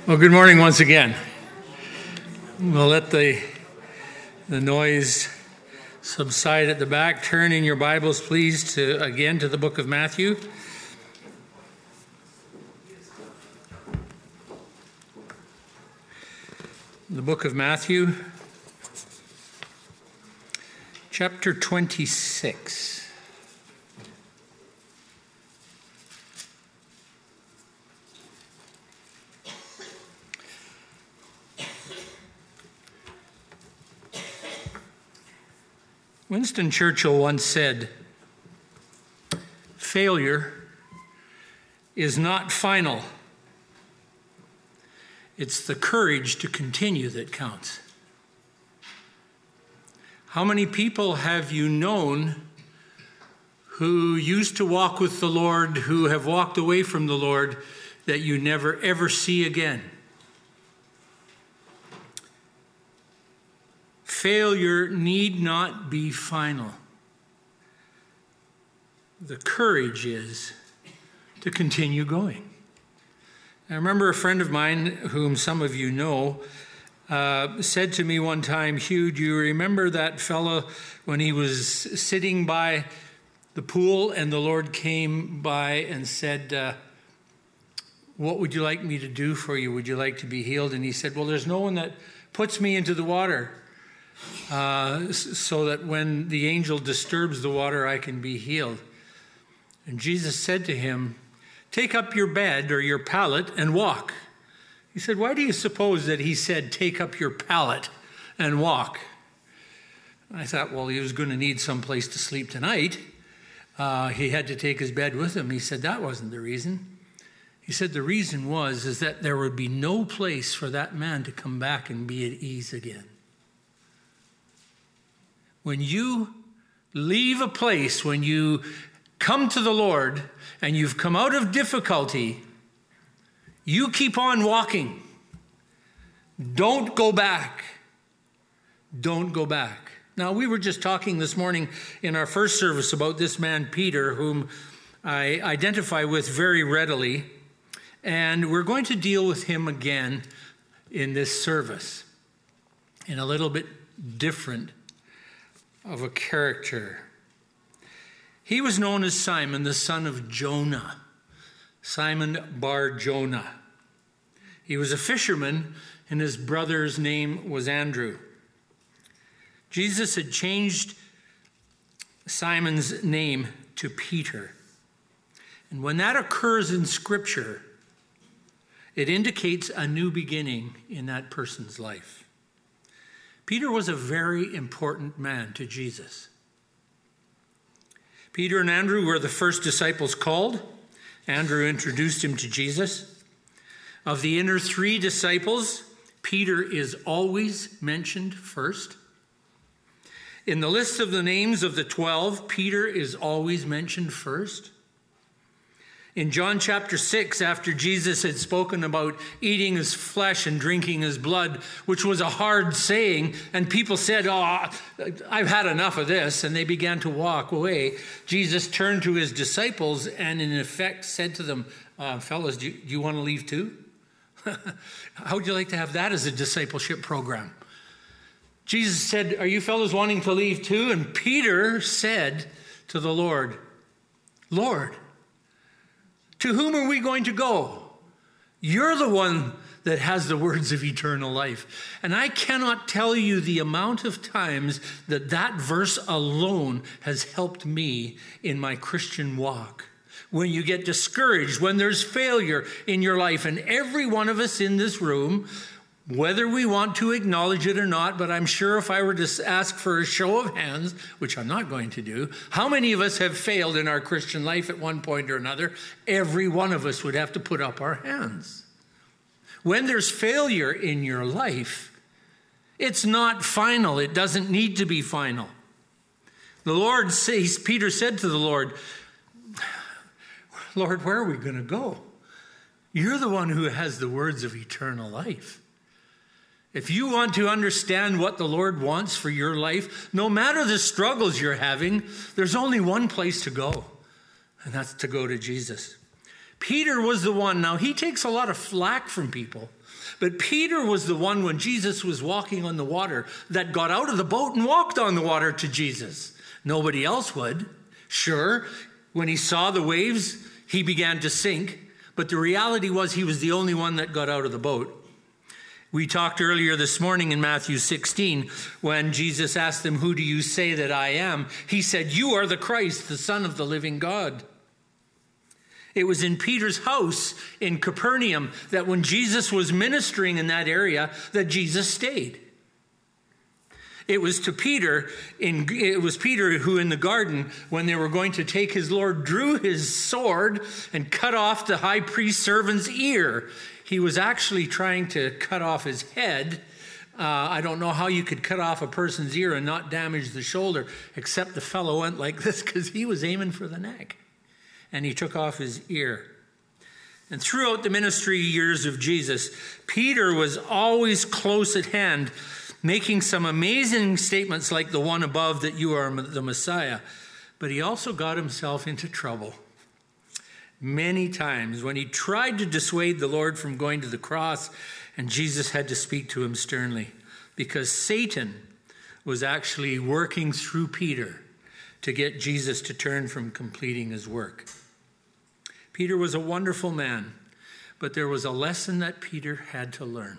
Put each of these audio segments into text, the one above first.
Well, good morning once again. We'll let the noise subside at the back. Turn in your Bibles, please, to the book of Matthew. The book of Matthew, chapter 26. Winston Churchill once said, "Failure is not final. It's the courage to continue that counts." How many people have you known who used to walk with the Lord, who have walked away from the Lord, that you never ever see again? Failure need not be final. The courage is to continue going. I remember a friend of mine, whom some of you know, said to me one time, "Hugh, do you remember that fellow when he was sitting by the pool and the Lord came by and said, 'What would you like me to do for you? Would you like to be healed?' And he said, 'Well, there's no one that puts me into the water so that when the angel disturbs the water, I can be healed.' And Jesus said to him, 'Take up your bed or your pallet and walk.' He said, 'Why do you suppose that he said, 'Take up your pallet and walk'?" I thought, well, he was going to need some place to sleep tonight. He had to take his bed with him. He said that wasn't the reason. He said the reason is that there would be no place for that man to come back and be at ease again. When you leave a place, when you come to the Lord and you've come out of difficulty, you keep on walking. Don't go back. Don't go back. Now, we were just talking this morning in our first service about this man, Peter, whom I identify with very readily. And we're going to deal with him again in this service in a little bit different of a character. He was known as Simon, the son of Jonah. Simon Bar Jonah. He was a fisherman, and his brother's name was Andrew. Jesus had changed Simon's name to Peter. And when that occurs in Scripture, it indicates a new beginning in that person's life. Peter was a very important man to Jesus. Peter and Andrew were the first disciples called. Andrew introduced him to Jesus. Of the inner three disciples, Peter is always mentioned first. In the list of the names of the 12, Peter is always mentioned first. In John chapter 6, after Jesus had spoken about eating his flesh and drinking his blood, which was a hard saying, and people said, "Oh, I've had enough of this," and they began to walk away, Jesus turned to his disciples and in effect said to them, "Fellas, do you want to leave too?" How would you like to have that as a discipleship program? Jesus said, "Are you fellas wanting to leave too?" And Peter said to the Lord, "Lord, to whom are we going to go? You're the one that has the words of eternal life." And I cannot tell you the amount of times that verse alone has helped me in my Christian walk. When you get discouraged, when there's failure in your life, and every one of us in this room, whether we want to acknowledge it or not, but I'm sure if I were to ask for a show of hands, which I'm not going to do, how many of us have failed in our Christian life at one point or another? Every one of us would have to put up our hands. When there's failure in your life, it's not final. It doesn't need to be final. The Lord says, Peter said to the Lord, "Lord, where are we going to go? You're the one who has the words of eternal life. If you want to understand what the Lord wants for your life, no matter the struggles you're having, there's only one place to go, and that's to go to Jesus." Peter was the one. Now, he takes a lot of flack from people, but Peter was the one when Jesus was walking on the water that got out of the boat and walked on the water to Jesus. Nobody else would. Sure, when he saw the waves, he began to sink, but the reality was he was the only one that got out of the boat. We talked earlier this morning in Matthew 16 when Jesus asked them, "Who do you say that I am?" He said, "You are the Christ, the Son of the living God." It was in Peter's house in Capernaum that when Jesus was ministering in that area that Jesus stayed. It was Peter who in the garden, when they were going to take his Lord, drew his sword and cut off the high priest's servant's ear. He was actually trying to cut off his head. I don't know how you could cut off a person's ear and not damage the shoulder, except the fellow went like this because he was aiming for the neck. And he took off his ear. And throughout the ministry years of Jesus, Peter was always close at hand, making some amazing statements like the one above, that you are the Messiah. But he also got himself into trouble many times when he tried to dissuade the Lord from going to the cross, and Jesus had to speak to him sternly because Satan was actually working through Peter to get Jesus to turn from completing his work. Peter was a wonderful man, but there was a lesson that Peter had to learn.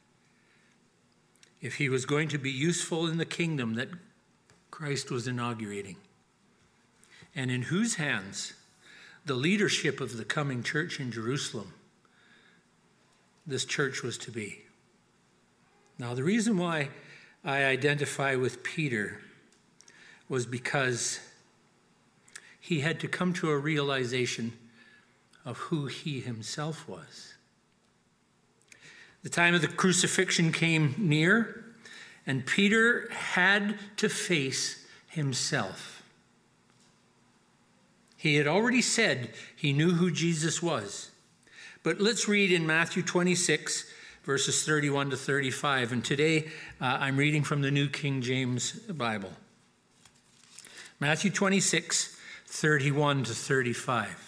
If he was going to be useful in the kingdom that Christ was inaugurating, and in whose hands the leadership of the coming church in Jerusalem, this church was to be. Now, the reason why I identify with Peter was because he had to come to a realization of who he himself was. The time of the crucifixion came near, and Peter had to face himself. He had already said he knew who Jesus was. But let's read in Matthew 26, verses 31 to 35. And today I'm reading from the New King James Bible. Matthew 26, 31 to 35.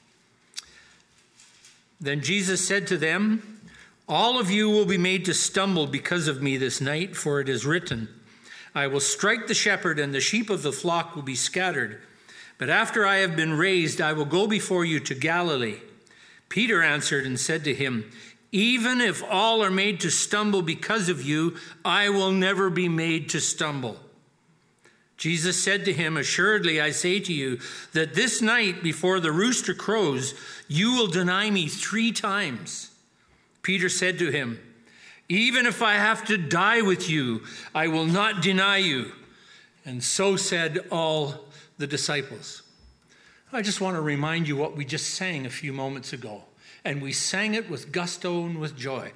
Then Jesus said to them, "All of you will be made to stumble because of me this night, for it is written, I will strike the shepherd, and the sheep of the flock will be scattered. But after I have been raised, I will go before you to Galilee." Peter answered and said to him, "Even if all are made to stumble because of you, I will never be made to stumble." Jesus said to him, "Assuredly, I say to you that this night before the rooster crows, you will deny me 3 times. Peter said to him, "Even if I have to die with you, I will not deny you." And so said all the disciples. I just want to remind you what we just sang a few moments ago. And we sang it with gusto and with joy.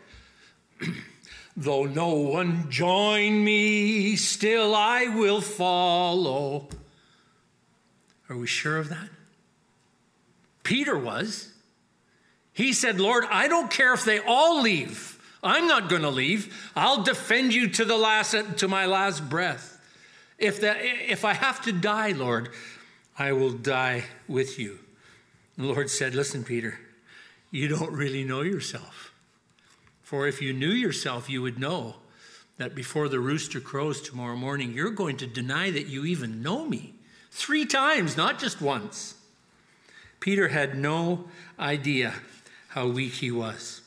Though no one join me, still I will follow. Are we sure of that? Peter was. He said, "Lord, I don't care if they all leave. I'm not going to leave. I'll defend you to my last breath. If I have to die, Lord, I will die with you." And the Lord said, "Listen, Peter, you don't really know yourself. For if you knew yourself, you would know that before the rooster crows tomorrow morning, you're going to deny that you even know me 3 times, not just once." Peter had no idea how weak he was.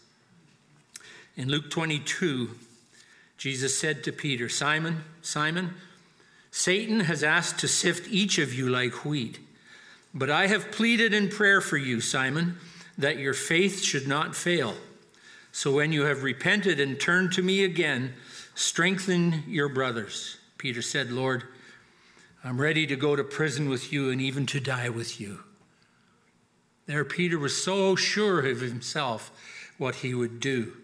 In Luke 22, Jesus said to Peter, "Simon, Simon, Satan has asked to sift each of you like wheat. But I have pleaded in prayer for you, Simon, that your faith should not fail. So when you have repented and turned to me again, strengthen your brothers." Peter said, "Lord, I'm ready to go to prison with you and even to die with you." There, Peter was so sure of himself, what he would do.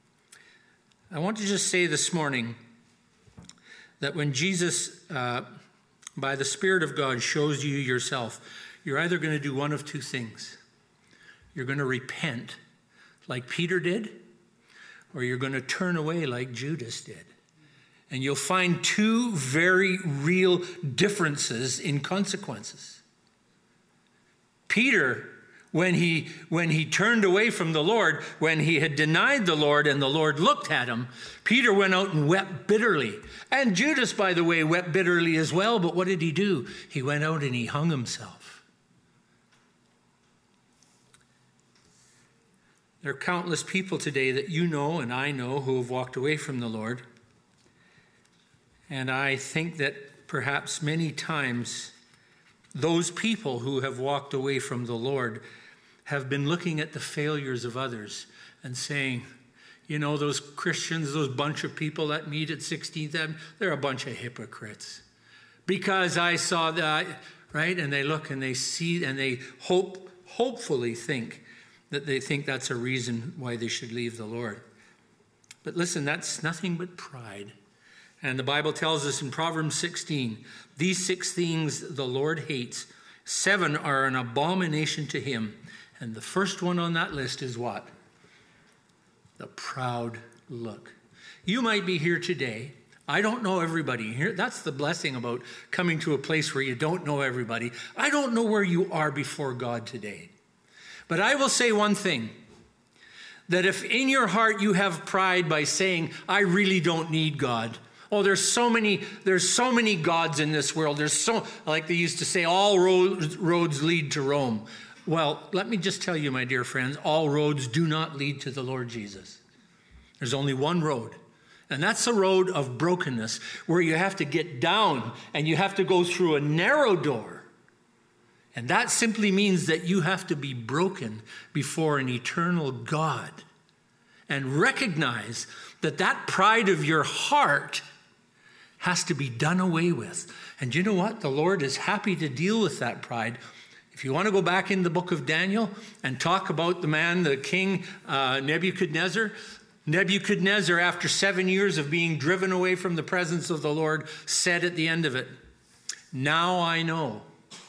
I want to just say this morning that when Jesus, by the Spirit of God, shows you yourself, you're either going to do one of 2 things. You're going to repent like Peter did, or you're going to turn away like Judas did. And you'll find 2 very real differences in consequences. Peter when he turned away from the Lord, when he had denied the Lord and the Lord looked at him, Peter went out and wept bitterly. And Judas, by the way, wept bitterly as well. But what did he do? He went out and he hung himself. There are countless people today that you know and I know who have walked away from the Lord. And I think that perhaps many times those people who have walked away from the Lord have been looking at the failures of others and saying, you know, those Christians, those bunch of people that meet at 16th Avenue, they're a bunch of hypocrites. Because I saw that, right? And they look and they see and they hopefully think that they think that's a reason why they should leave the Lord. But listen, that's nothing but pride. And the Bible tells us in Proverbs 16, these 6 things the Lord hates, 7 are an abomination to him. And the first one on that list is what? The proud look. You might be here today. I don't know everybody here. That's the blessing about coming to a place where you don't know everybody. I don't know where you are before God today. But I will say one thing, that if in your heart you have pride by saying, I really don't need God. Oh, there's so many gods in this world. There's so, like they used to say, all roads lead to Rome. Well, let me just tell you, my dear friends, all roads do not lead to the Lord Jesus. There's only one road, and that's the road of brokenness, where you have to get down and you have to go through a narrow door. And that simply means that you have to be broken before an eternal God and recognize that that pride of your heart has to be done away with. And you know what? The Lord is happy to deal with that pride. If you want to go back in the book of Daniel and talk about the king Nebuchadnezzar, after 7 years of being driven away from the presence of the Lord, said at the end of it, now I know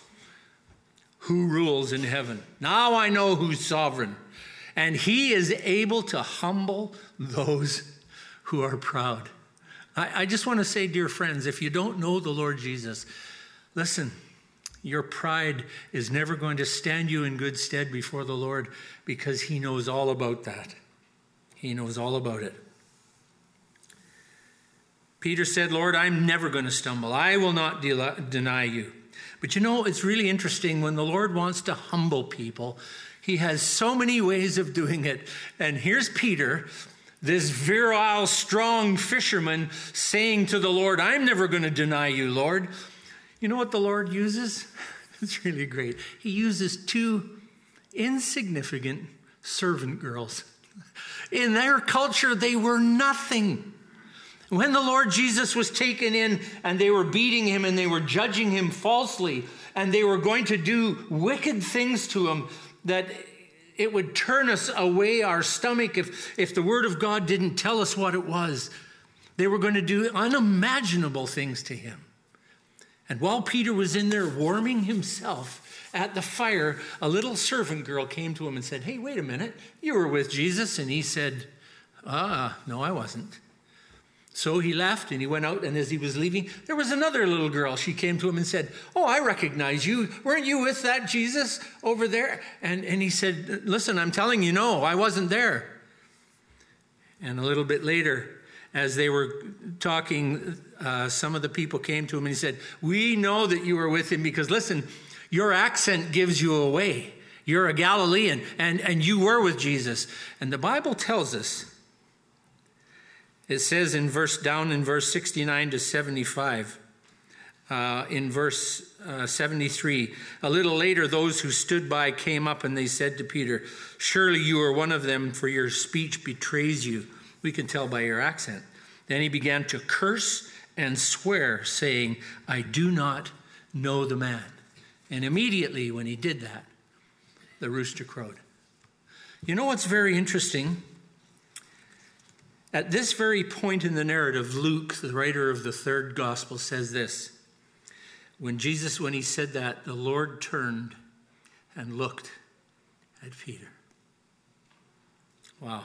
who rules in heaven. Now I know who's sovereign. And he is able to humble those who are proud. I just want to say, dear friends, if you don't know the Lord Jesus, listen, your pride is never going to stand you in good stead before the Lord, because he knows all about that. He knows all about it. Peter said, Lord, I'm never going to stumble. I will not deny you. But you know, it's really interesting when the Lord wants to humble people. He has so many ways of doing it. And here's Peter, this virile, strong fisherman, saying to the Lord, I'm never going to deny you, Lord. You know what the Lord uses? It's really great. He uses 2 insignificant servant girls. In their culture, they were nothing. When the Lord Jesus was taken in and they were beating him and they were judging him falsely and they were going to do wicked things to him, that it would turn us away our stomach if the Word of God didn't tell us what it was. They were going to do unimaginable things to him. And while Peter was in there warming himself at the fire, a little servant girl came to him and said, hey, wait a minute, you were with Jesus. And he said, no, I wasn't. So he left and he went out, and as he was leaving, there was another little girl. She came to him and said, oh, I recognize you. Weren't you with that Jesus over there? And he said, listen, I'm telling you, no, I wasn't there. And a little bit later, as they were talking, some of the people came to him and he said, we know that you were with him because, listen, your accent gives you away. You're a Galilean, and you were with Jesus. And the Bible tells us, it says down in verse 69 to 75, in verse 73, a little later, those who stood by came up and they said to Peter, surely you are one of them, for your speech betrays you. We can tell by your accent. Then he began to curse and swear, saying, I do not know the man. And immediately when he did that, the rooster crowed. You know what's very interesting? At this very point in the narrative, Luke, the writer of the 3rd gospel, says this. When he said that, the Lord turned and looked at Peter. Wow.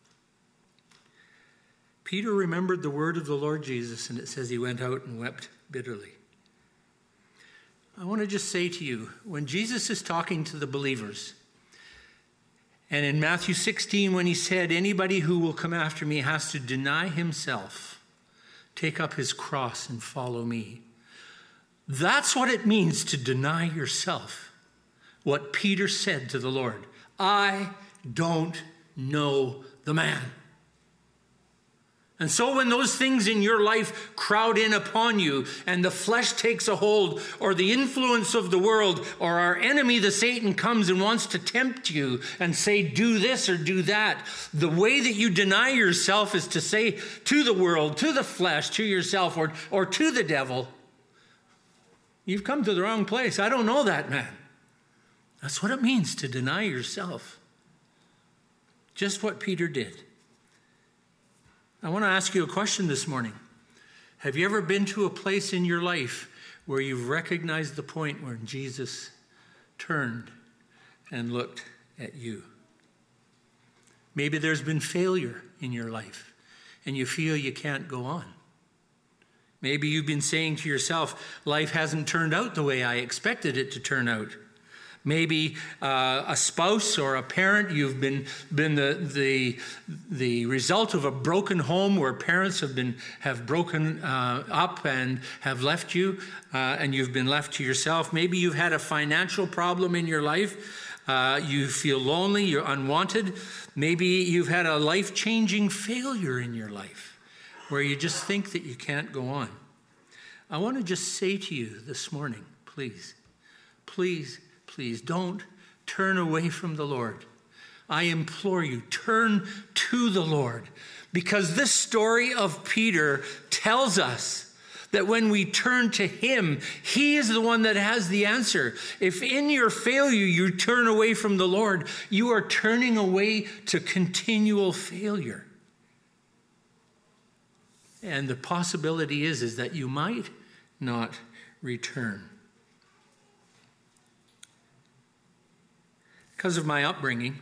Peter remembered the word of the Lord Jesus, and it says he went out and wept bitterly. I want to just say to you, when Jesus is talking to the believers, And in Matthew 16, when he said, anybody who will come after me has to deny himself, take up his cross and follow me. That's what it means to deny yourself. What Peter said to the Lord, I don't know the man. And so when those things in your life crowd in upon you and the flesh takes a hold, or the influence of the world, or our enemy, the Satan, comes and wants to tempt you and say, do this or do that, the way that you deny yourself is to say to the world, to the flesh, to yourself, or to the devil, you've come to the wrong place. I don't know that man. That's what it means to deny yourself. Just what Peter did. I want to ask you a question this morning. Have you ever been to a place in your life where you've recognized the point where Jesus turned and looked at you? Maybe there's been failure in your life and you feel you can't go on. Maybe you've been saying to yourself, life hasn't turned out the way I expected it to turn out. Maybe a spouse or a parent, you've been the result of a broken home where parents have broken up and have left you, and you've been left to yourself. Maybe you've had a financial problem in your life. You feel lonely, you're unwanted. Maybe you've had a life-changing failure in your life where you just think that you can't go on. I want to just say to you this morning, please, don't turn away from the Lord. I implore you, turn to the Lord, because this story of Peter tells us that when we turn to him, he is the one that has the answer. If in your failure you turn away from the Lord, you are turning away to continual failure. And the possibility is that you might not return. Because of my upbringing,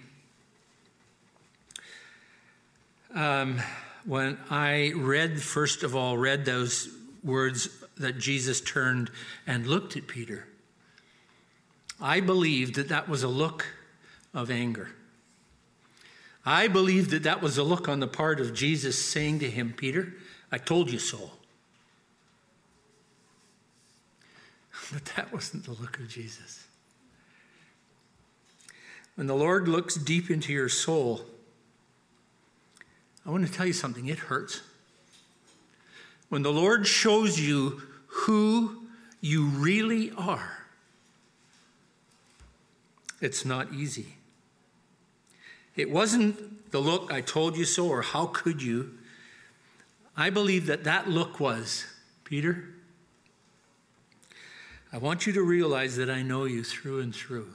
when I first of all read those words that Jesus turned and looked at Peter, I believed that was a look of anger. I believed that was a look on the part of Jesus saying to him, Peter, I told you so. But that wasn't the look of Jesus. When the Lord looks deep into your soul, I want to tell you something, it hurts. When the Lord shows you who you really are, it's not easy. It wasn't the look, I told you so, or how could you. I believe that look was, Peter, I want you to realize that I know you through and through.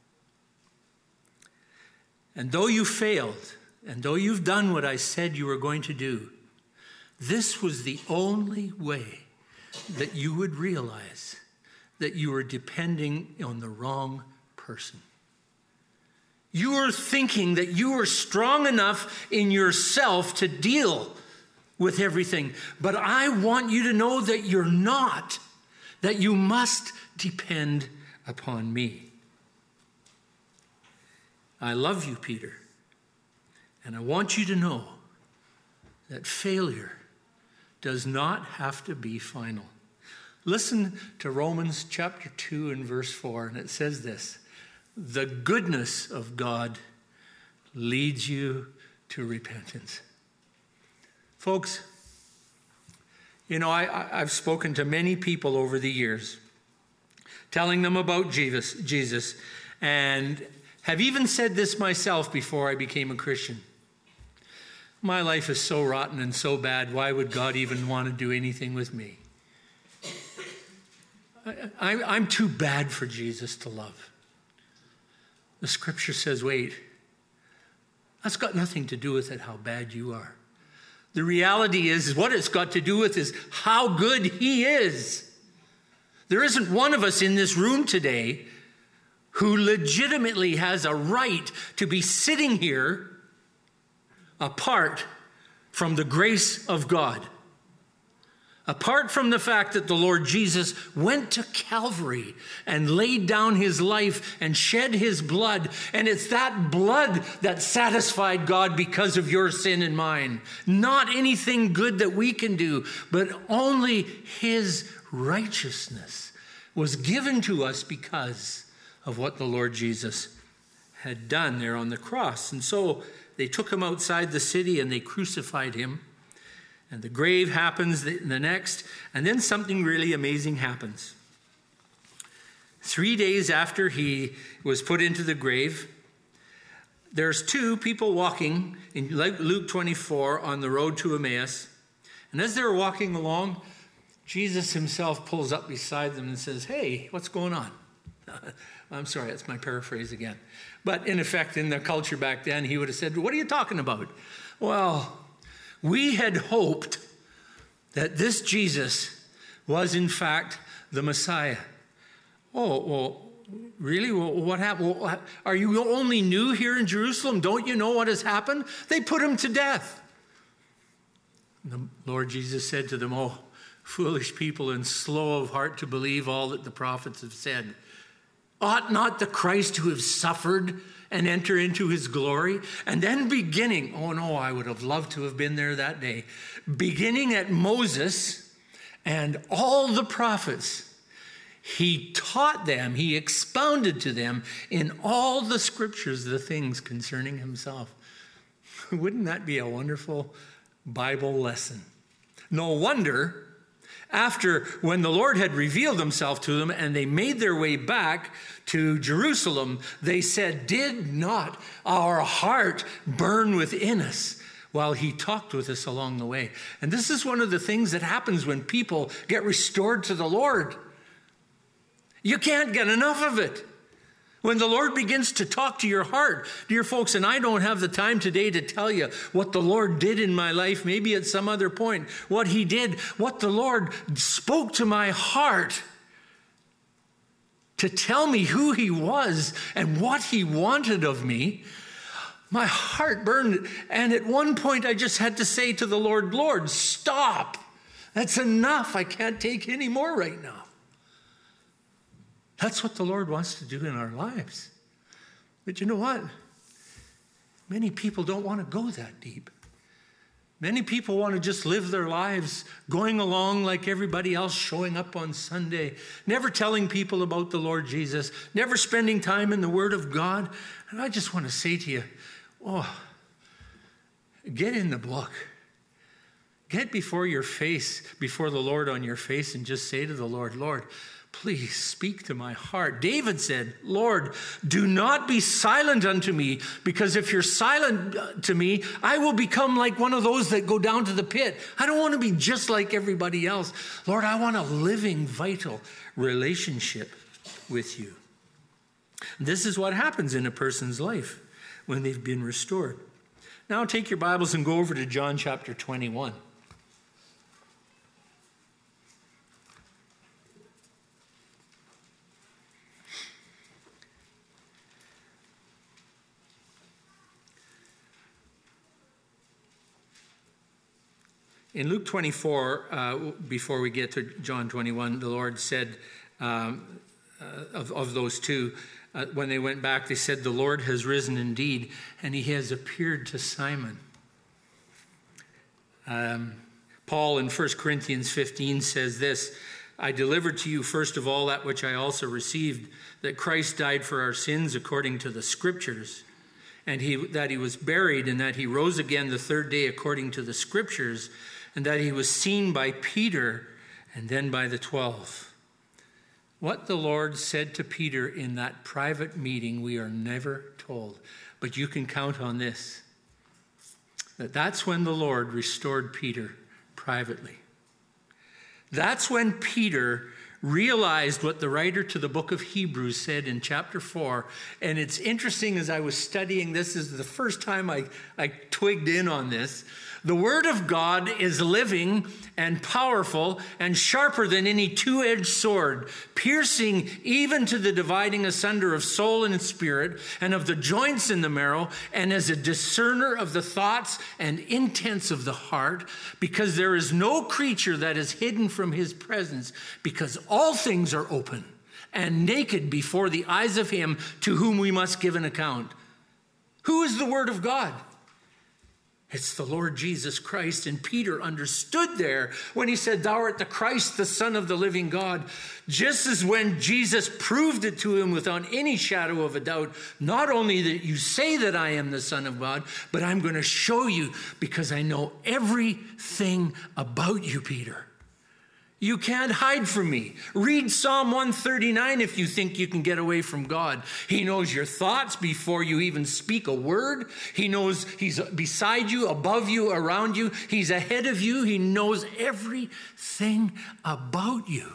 And though you failed, and though you've done what I said you were going to do, this was the only way that you would realize that you were depending on the wrong person. You were thinking that you were strong enough in yourself to deal with everything. But I want you to know that you're not, that you must depend upon me. I love you, Peter, and I want you to know that failure does not have to be final. Listen to Romans chapter 2 and verse 4, and it says this, the goodness of God leads you to repentance. Folks, you know, I've spoken to many people over the years, telling them about Jesus, and have even said this myself before I became a Christian. My life is so rotten and so bad, why would God even want to do anything with me? I'm too bad for Jesus to love. The scripture says, wait, that's got nothing to do with it, how bad you are. The reality is what it's got to do with is how good he is. There isn't one of us in this room today who legitimately has a right to be sitting here apart from the grace of God. Apart from the fact that the Lord Jesus went to Calvary and laid down his life and shed his blood, and it's that blood that satisfied God because of your sin and mine. Not anything good that we can do, but only his righteousness was given to us because of what the Lord Jesus had done there on the cross. And so they took him outside the city and they crucified him. And the grave happens the next, and then something really amazing happens. 3 days after he was put into the grave, there's two people walking in Luke 24 on the road to Emmaus. And as they're walking along, Jesus himself pulls up beside them and says, "Hey, what's going on?" I'm sorry, that's my paraphrase again. But in effect, in the culture back then, he would have said, "What are you talking about?" Well, we had hoped that this Jesus was, in fact, the Messiah. Oh, well, really? Well, what happened? Well, are you only new here in Jerusalem? Don't you know what has happened? They put him to death. The Lord Jesus said to them, "Oh, foolish people and slow of heart to believe all that the prophets have said. Ought not the Christ to have suffered and enter into his glory?" And then beginning, oh no, I would have loved to have been there that day. Beginning at Moses and all the prophets, he taught them, he expounded to them in all the scriptures the things concerning himself. Wouldn't that be a wonderful Bible lesson? No wonder, after when the Lord had revealed himself to them and they made their way back to Jerusalem, they said, "Did not our heart burn within us while he talked with us along the way?" And this is one of the things that happens when people get restored to the Lord. You can't get enough of it. When the Lord begins to talk to your heart, dear folks, and I don't have the time today to tell you what the Lord did in my life, maybe at some other point, what he did, what the Lord spoke to my heart to tell me who he was and what he wanted of me. My heart burned, and at one point I just had to say to the Lord, "Lord, stop. That's enough. I can't take any more right now." That's what the Lord wants to do in our lives. But you know what? Many people don't want to go that deep. Many people want to just live their lives going along like everybody else, showing up on Sunday, never telling people about the Lord Jesus, never spending time in the Word of God. And I just want to say to you, get in the book. Get before your face, before the Lord on your face, and just say to the Lord, "Lord, please speak to my heart." David said, "Lord, do not be silent unto me, because if you're silent to me, I will become like one of those that go down to the pit." I don't want to be just like everybody else. Lord, I want a living, vital relationship with you. This is what happens in a person's life when they've been restored. Now take your Bibles and go over to John chapter 21. In Luke 24, before we get to John 21, the Lord said of those two, when they went back, they said, "The Lord has risen indeed, and he has appeared to Simon." Paul in 1 Corinthians 15 says this, "I delivered to you first of all that which I also received, that Christ died for our sins according to the Scriptures, and that he was buried, and that he rose again the third day according to the Scriptures, and that he was seen by Peter and then by the 12. What the Lord said to Peter in that private meeting, we are never told. But you can count on this, that's when the Lord restored Peter privately. That's when Peter realized what the writer to the book of Hebrews said in chapter 4. And it's interesting, as I was studying this is the first time I twigged in on this. The word of God is living and powerful and sharper than any two-edged sword, piercing even to the dividing asunder of soul and spirit and of the joints in the marrow, and as a discerner of the thoughts and intents of the heart, because there is no creature that is hidden from his presence, because all things are open and naked before the eyes of him to whom we must give an account. Who is the word of God? It's the Lord Jesus Christ. And Peter understood there when he said, "Thou art the Christ, the Son of the living God." Just as when Jesus proved it to him without any shadow of a doubt, not only that you say that I am the Son of God, but I'm going to show you because I know everything about you, Peter. You can't hide from me. Read Psalm 139 if you think you can get away from God. He knows your thoughts before you even speak a word. He knows he's beside you, above you, around you. He's ahead of you. He knows everything about you.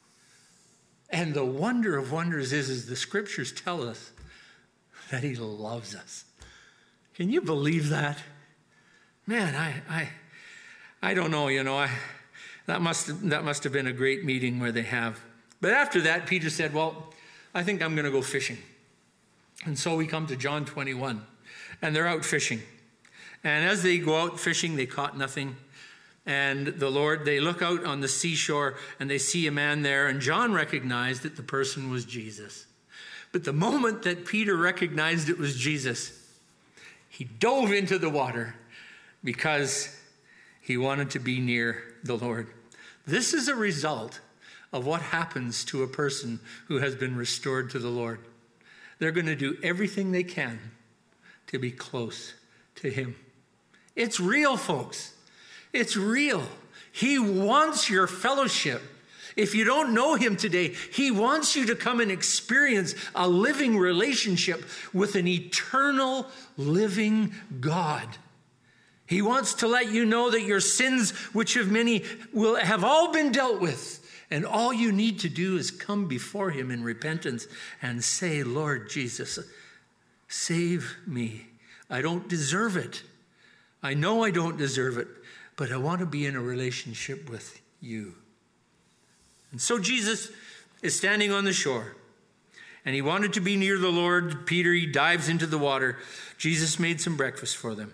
And the wonder of wonders is the scriptures tell us that he loves us. Can you believe that? Man, I don't know, That must have been a great meeting where they have. But after that, Peter said, well, I think I'm going to go fishing. And so we come to John 21, and they're out fishing. And as they go out fishing, they caught nothing. And they look out on the seashore, and they see a man there, and John recognized that the person was Jesus. But the moment that Peter recognized it was Jesus, he dove into the water because he wanted to be near the Lord. This is a result of what happens to a person who has been restored to the Lord. They're going to do everything they can to be close to him. It's real, folks. It's real. He wants your fellowship. If you don't know him today, he wants you to come and experience a living relationship with an eternal living God. He wants to let you know that your sins, which of many will have all been dealt with. And all you need to do is come before him in repentance and say, Lord Jesus, save me. I don't deserve it. I know I don't deserve it, but I want to be in a relationship with you. And so Jesus is standing on the shore, and he wanted to be near the Lord. Peter, he dives into the water. Jesus made some breakfast for them.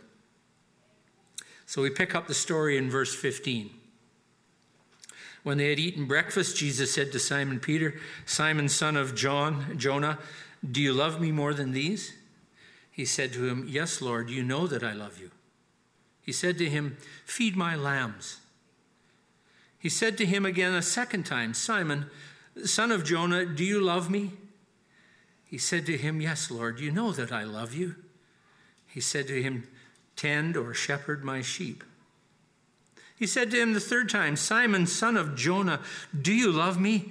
So we pick up the story in verse 15. When they had eaten breakfast, Jesus said to Simon Peter, "Simon, son of Jonah, do you love me more than these?" He said to him, "Yes, Lord, you know that I love you." He said to him, "Feed my lambs." He said to him again a second time, "Simon, son of Jonah, do you love me?" He said to him, "Yes, Lord, you know that I love you." He said to him, "Tend or shepherd my sheep." He said to him the third time, "Simon, son of Jonah, do you love me?"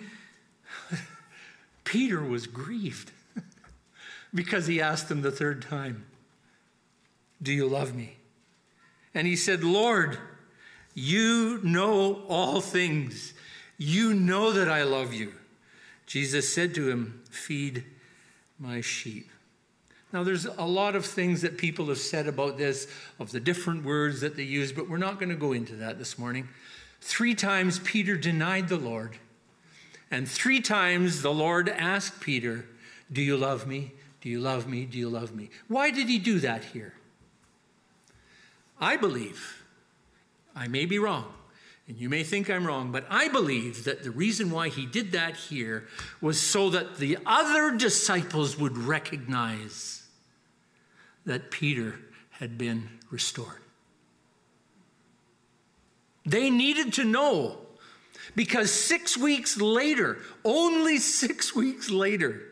Peter was grieved because he asked him the third time, "Do you love me?" And he said, "Lord, you know all things. You know that I love you." Jesus said to him, "Feed my sheep." Now, there's a lot of things that people have said about this, of the different words that they use, but we're not going to go into that this morning. 3 times Peter denied the Lord, and 3 times the Lord asked Peter, "Do you love me? Do you love me? Do you love me?" Why did he do that here? I believe, I may be wrong, and you may think I'm wrong, but I believe that the reason why he did that here was so that the other disciples would recognize that Peter had been restored. They needed to know, because 6 weeks later, only 6 weeks later,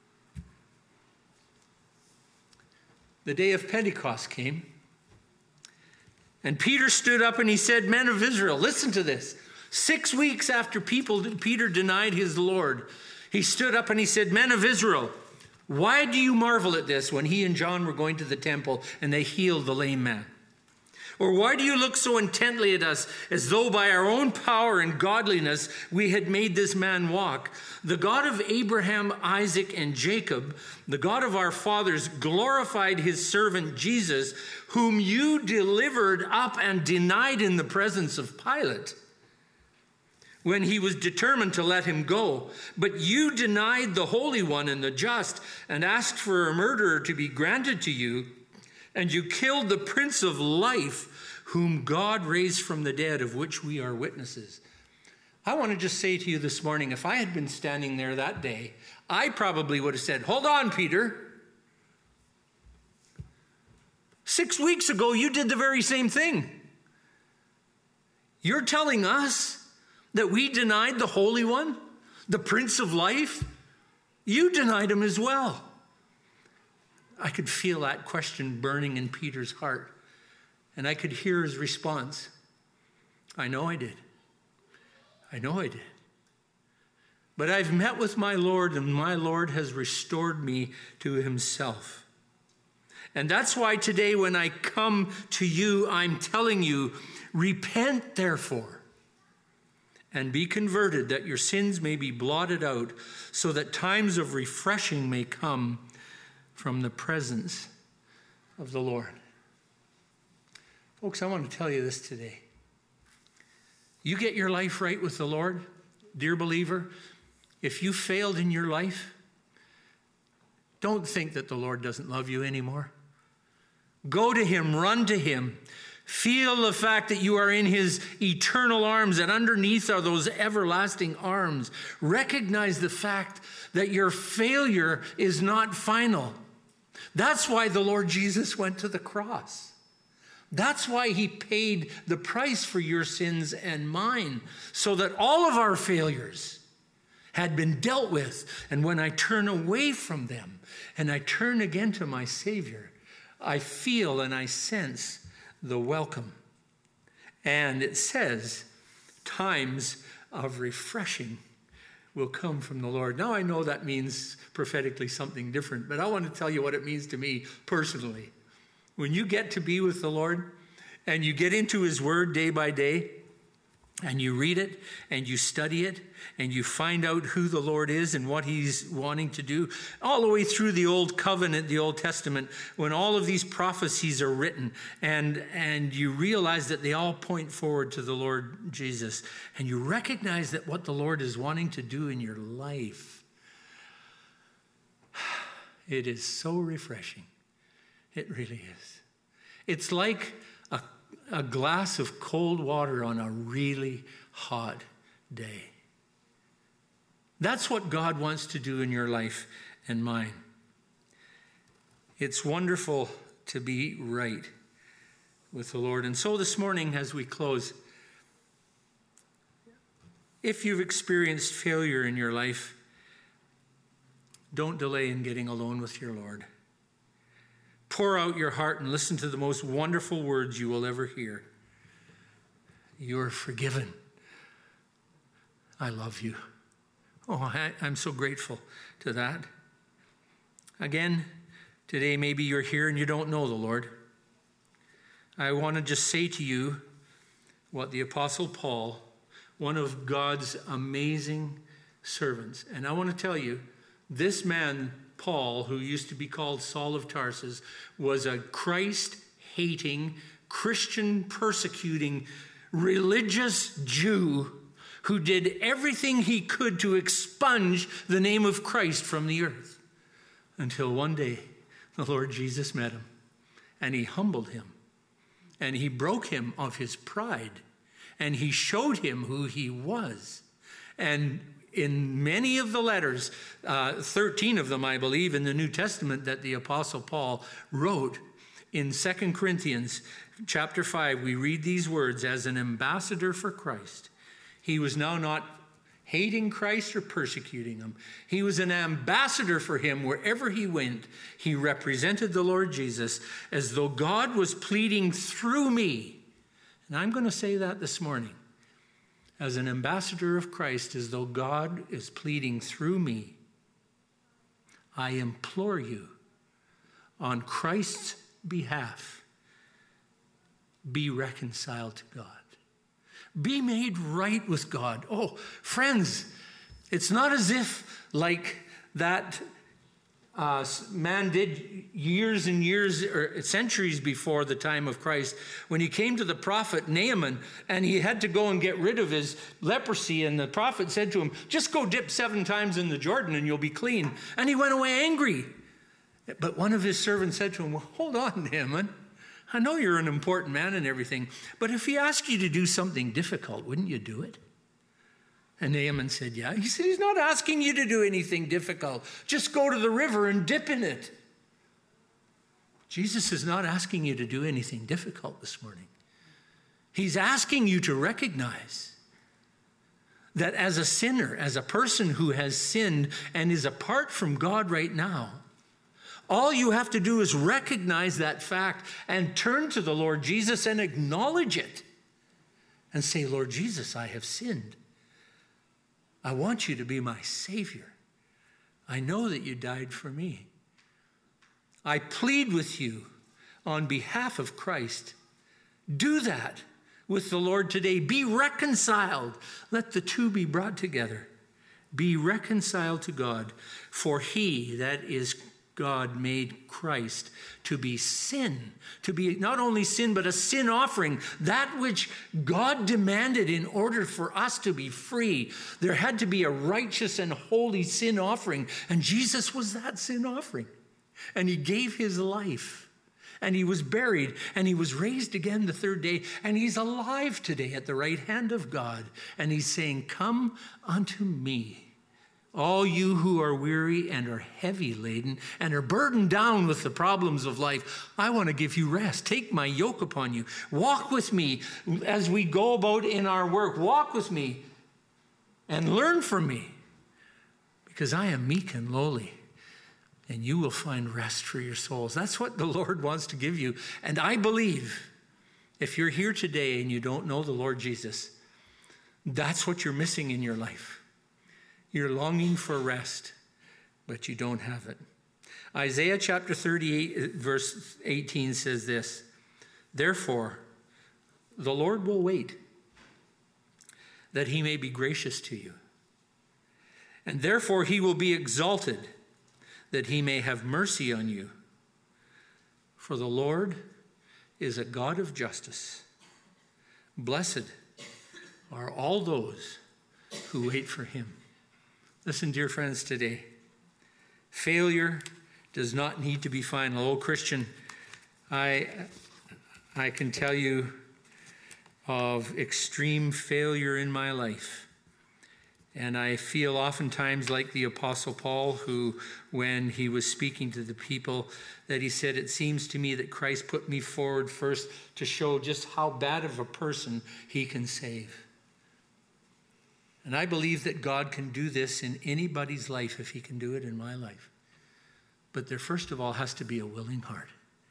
the day of Pentecost came, and Peter stood up and he said, "Men of Israel, listen to this." 6 weeks after Peter denied his Lord, he stood up and he said, "Men of Israel, why do you marvel at this?" When he and John were going to the temple and they healed the lame man. Or why do you look so intently at us as though by our own power and godliness we had made this man walk? The God of Abraham, Isaac, and Jacob, the God of our fathers, glorified his servant Jesus, whom you delivered up and denied in the presence of Pilate, when he was determined to let him go. But you denied the Holy One and the just, and asked for a murderer to be granted to you, and you killed the Prince of Life, whom God raised from the dead, of which we are witnesses. I want to just say to you this morning, if I had been standing there that day, I probably would have said, hold on, Peter. 6 weeks ago, you did the very same thing. You're telling us that we denied the Holy One, the Prince of Life? You denied him as well. I could feel that question burning in Peter's heart, and I could hear his response. I know I did. I know I did. But I've met with my Lord, and my Lord has restored me to himself. And that's why today when I come to you, I'm telling you, repent therefore, and be converted, that your sins may be blotted out, so that times of refreshing may come from the presence of the Lord. Folks, I want to tell you this today. You get your life right with the Lord, dear believer. If you failed in your life, don't think that the Lord doesn't love you anymore. Go to him, run to him. Feel the fact that you are in his eternal arms, and underneath are those everlasting arms. Recognize the fact that your failure is not final. That's why the Lord Jesus went to the cross. That's why he paid the price for your sins and mine, so that all of our failures had been dealt with. And when I turn away from them and I turn again to my Savior, I feel and I sense the welcome. And it says, times of refreshing will come from the Lord. Now I know that means prophetically something different, but I want to tell you what it means to me personally. When you get to be with the Lord and you get into his word day by day, and you read it and you study it and you find out who the Lord is and what he's wanting to do, all the way through the Old Covenant, the Old Testament, when all of these prophecies are written, and you realize that they all point forward to the Lord Jesus, and you recognize that what the Lord is wanting to do in your life, it is so refreshing. It really is. It's like a glass of cold water on a really hot day. That's what God wants to do in your life and mine. It's wonderful to be right with the Lord. And so this morning, as we close, if you've experienced failure in your life, don't delay in getting alone with your Lord. Pour out your heart and listen to the most wonderful words you will ever hear. You are forgiven. I love you. Oh, I'm so grateful to that. Again, today maybe you're here and you don't know the Lord. I want to just say to you what the Apostle Paul, one of God's amazing servants, and I want to tell you, this man, Paul, who used to be called Saul of Tarsus, was a Christ-hating, Christian-persecuting, religious Jew who did everything he could to expunge the name of Christ from the earth. Until one day, the Lord Jesus met him, and he humbled him, and he broke him of his pride, and he showed him who he was. And in many of the letters, 13 of them, I believe, in the New Testament that the Apostle Paul wrote, in 2 Corinthians chapter 5, we read these words, as an ambassador for Christ. He was now not hating Christ or persecuting him. He was an ambassador for him wherever he went. He represented the Lord Jesus as though God was pleading through me. And I'm going to say that this morning. As an ambassador of Christ, as though God is pleading through me, I implore you on Christ's behalf, be reconciled to God. Be made right with God. Oh, friends, it's not as if like that man did years and years or centuries before the time of Christ when he came to the prophet Naaman and he had to go and get rid of his leprosy, and the prophet said to him, just go dip 7 times in the Jordan and you'll be clean. And he went away angry. But one of his servants said to him, well, hold on, Naaman. I know you're an important man and everything, but if he asked you to do something difficult, wouldn't you do it? And Naaman said, yeah. He said, he's not asking you to do anything difficult. Just go to the river and dip in it. Jesus is not asking you to do anything difficult this morning. He's asking you to recognize that as a sinner, as a person who has sinned and is apart from God right now, all you have to do is recognize that fact and turn to the Lord Jesus and acknowledge it and say, Lord Jesus, I have sinned. I want you to be my Savior. I know that you died for me. I plead with you on behalf of Christ. Do that with the Lord today. Be reconciled. Let the two be brought together. Be reconciled to God, for he, that is God, made Christ to be sin, to be not only sin, but a sin offering, that which God demanded in order for us to be free. There had to be a righteous and holy sin offering, and Jesus was that sin offering. And he gave his life, and he was buried, and he was raised again the 3rd day, and he's alive today at the right hand of God. And he's saying, come unto me, all you who are weary and are heavy laden and are burdened down with the problems of life. I want to give you rest. Take my yoke upon you. Walk with me as we go about in our work. Walk with me and learn from me, because I am meek and lowly, and you will find rest for your souls. That's what the Lord wants to give you. And I believe if you're here today and you don't know the Lord Jesus, that's what you're missing in your life. You're longing for rest, but you don't have it. Isaiah chapter 38, verse 18 says this, therefore, the Lord will wait, that he may be gracious to you. And therefore he will be exalted, that he may have mercy on you. For the Lord is a God of justice. Blessed are all those who wait for him. Listen, dear friends, today, failure does not need to be final. Oh, Christian, I can tell you of extreme failure in my life. And I feel oftentimes like the Apostle Paul, who, when he was speaking to the people, that he said, it seems to me that Christ put me forward first to show just how bad of a person he can save. And I believe that God can do this in anybody's life if he can do it in my life. But there first of all has to be a willing heart.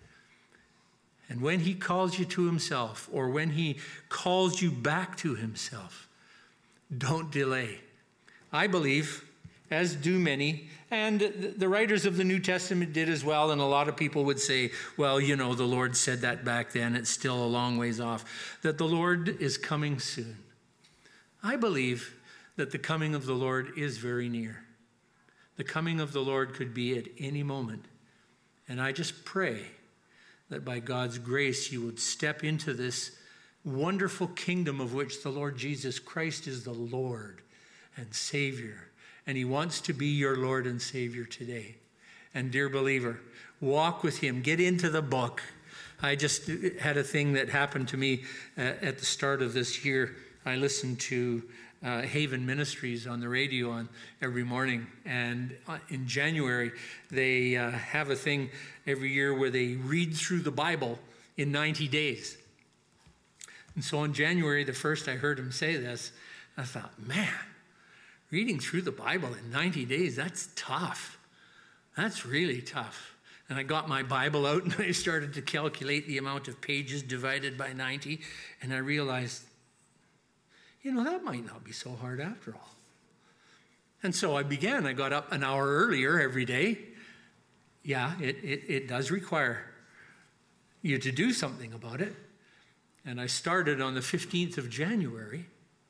And when he calls you to himself, or when he calls you back to himself, don't delay. I believe, as do many, and the writers of the New Testament did as well, and a lot of people would say, well, you know, the Lord said that back then, it's still a long ways off, that the Lord is coming soon. I believe that the coming of the Lord is very near. The coming of the Lord could be at any moment. And I just pray that by God's grace you would step into this wonderful kingdom of which the Lord Jesus Christ is the Lord and Savior. And he wants to be your Lord and Savior today. And dear believer, walk with him. Get into the book. I just had a thing that happened to me at the start of this year. I listened to Haven Ministries on the radio on every morning. And in January, they have a thing every year where they read through the Bible in 90 days. And so on January the 1st, I heard him say this. I thought, man, reading through the Bible in 90 days, that's tough. That's really tough. And I got my Bible out and I started to calculate the amount of pages divided by 90. And I realized, you know, that might not be so hard after all. And so I began. I got up an hour earlier every day. Yeah, it does require you to do something about it. And I started on the 15th of January.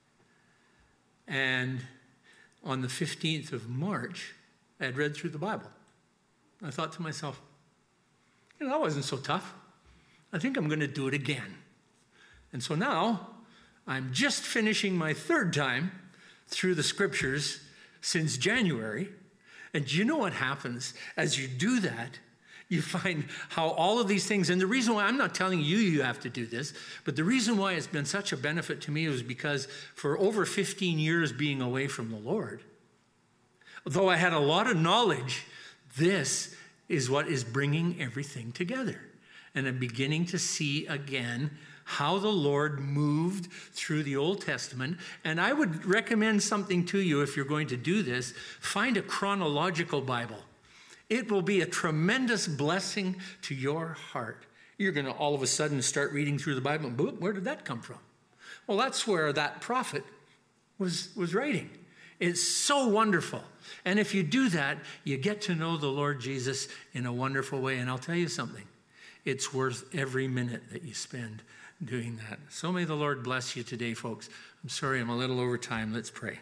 And on the 15th of March, I had read through the Bible. I thought to myself, that wasn't so tough. I think I'm going to do it again. And so now I'm just finishing my third time through the scriptures since January. And do you know what happens as you do that? You find how all of these things, and the reason why I'm not telling you have to do this, but the reason why it's been such a benefit to me was because for over 15 years being away from the Lord, though I had a lot of knowledge, this is what is bringing everything together. And I'm beginning to see again how the Lord moved through the Old Testament. And I would recommend something to you if you're going to do this. Find a chronological Bible. It will be a tremendous blessing to your heart. You're going to all of a sudden start reading through the Bible and boom, where did that come from? Well, that's where that prophet was writing. It's so wonderful. And if you do that, you get to know the Lord Jesus in a wonderful way. And I'll tell you something. It's worth every minute that you spend doing that. So may the Lord bless you today, folks. I'm sorry I'm a little over time. Let's pray.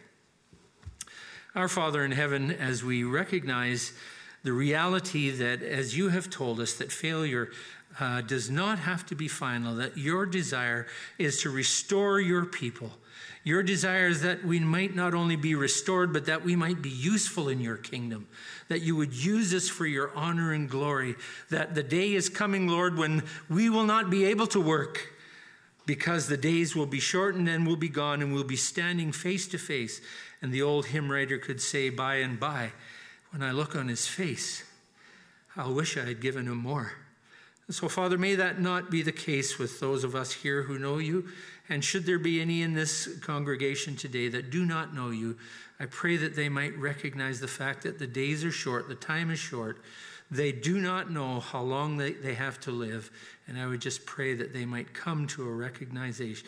Our Father in heaven, as we recognize the reality that, as you have told us, that failure does not have to be final, that your desire is to restore your people. Your desire is that we might not only be restored, but that we might be useful in your kingdom, that you would use us for your honor and glory, that the day is coming, Lord, when we will not be able to work because the days will be shortened and will be gone and we'll be standing face to face. And the old hymn writer could say, by and by, when I look on his face, I'll wish I had given him more. So, Father, may that not be the case with those of us here who know you. And should there be any in this congregation today that do not know you, I pray that they might recognize the fact that the days are short, the time is short. They do not know how long they have to live. And I would just pray that they might come to a recognition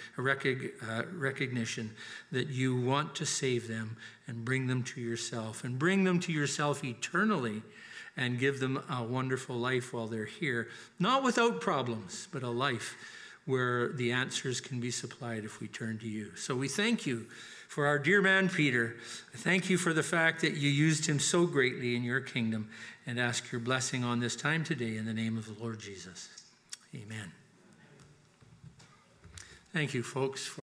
that you want to save them and bring them to yourself, and bring them to yourself eternally, and give them a wonderful life while they're here. Not without problems, but a life where the answers can be supplied if we turn to you. So we thank you for our dear man, Peter. I thank you for the fact that you used him so greatly in your kingdom, and ask your blessing on this time today in the name of the Lord Jesus. Amen. Thank you, folks.